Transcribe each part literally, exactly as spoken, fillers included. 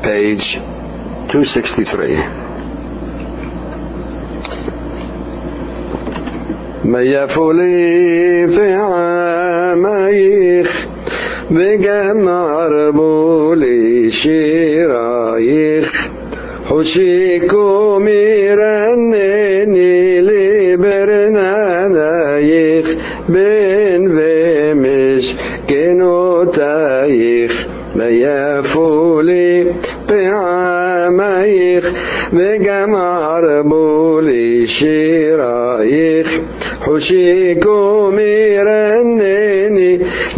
page two sixty-three. ما يفولي في عاميخ بجمع ربولي شرايخ حشيكو ميرنني لبرنانايخ بن بمش كنو تايخ ما يفولي بعاميخ بجمع ربولي شرايخ حشيكو ميرنني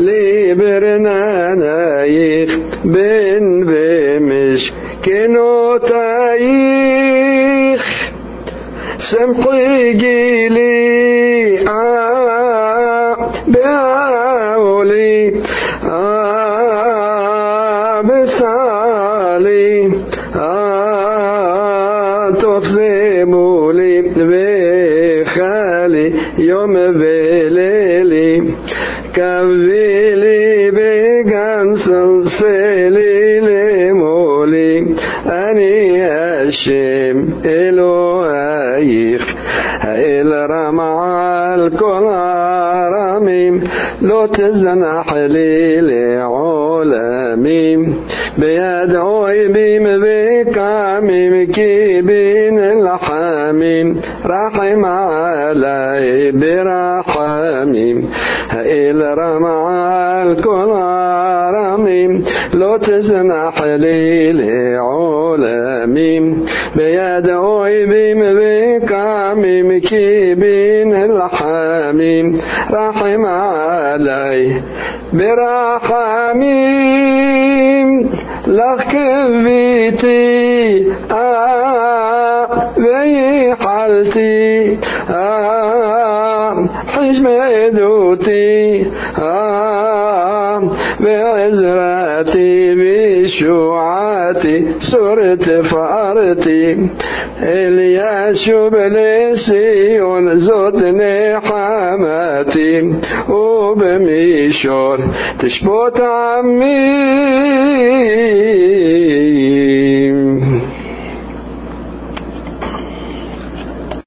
لبرنانايخ بن بمش كنو تايخ سمحي جيلي آه بعولي آه بسالي آه تفزمولي بخالي يوم بليلي كبيلي بقنصل سيلي لمولي أني أشم إلوهيخ إلى رمع الكل رميم لو تزنح لي لعولمي بيدعوي بيم بكاميم كيبين الحامين رحم علي برحميم إلى رمع الكل رميم لو تزنح لي لعولمي بيدعوي بيم بكاميم كيبين الحامين رحم علي برحميم لخ كبيتي آه بي حالتي آه حجمدوتي آه بعزراتي بشوعاتي صرت فارتي الياشو بلسيون زودني حماتي وبميشور تشبوت عمي